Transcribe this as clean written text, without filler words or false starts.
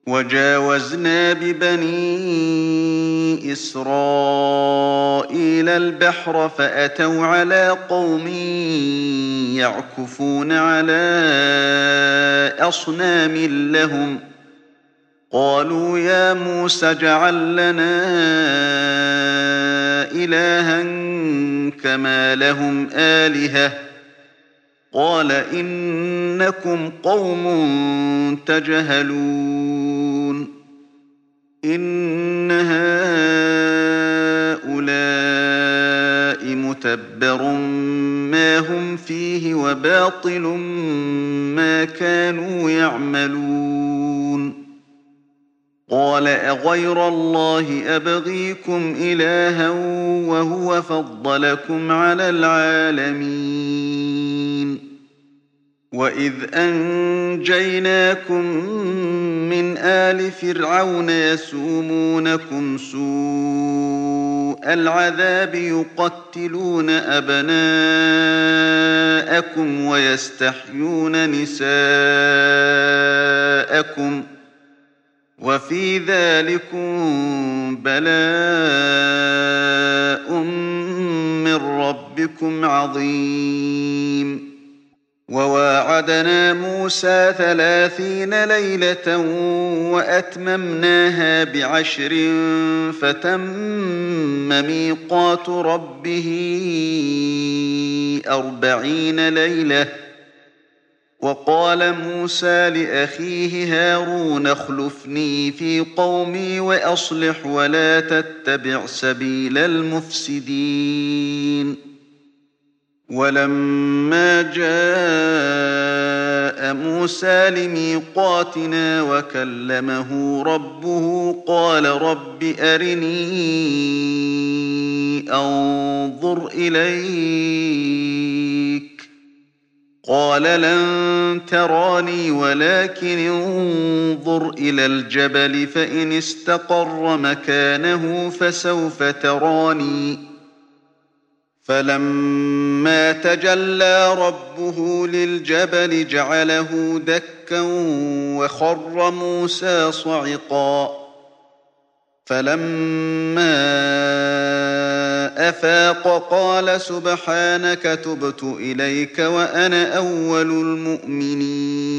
وجاوزنا ببني إسرائيل البحر فأتوا على قوم يعكفون على أصنام لهم قالوا يا موسى اجعل لنا إلها كما لهم آلهة قال إنكم قوم تجهلون إن هؤلاء متبر ما هم فيه وباطل ما كانوا يعملون قال أغير الله أبغيكم إلها وهو فضلكم على العالمين وإذ أنجيناكم من آل فرعون يسومونكم سوء العذاب يقتلون أبناءكم ويستحيون نساءكم وفي ذلكم بلاء من ربكم عظيم وواعدنا موسى 30 ليلة وأتممناها ب10 فتم ميقات ربه 40 ليلة وقال موسى لأخيه هارون اخلفني في قومي وأصلح ولا تتبع سبيل المفسدين ولما جاء موسى لميقاتنا وكلمه ربه قال رب أرني أنظر إليك قال لن تراني ولكن انظر إلى الجبل فإن استقر مكانه فسوف تراني فلما تجلى ربه للجبل جعله دكا وخر موسى صعقا فلما أفاق قال سبحانك تبت إليك وأنا أول المؤمنين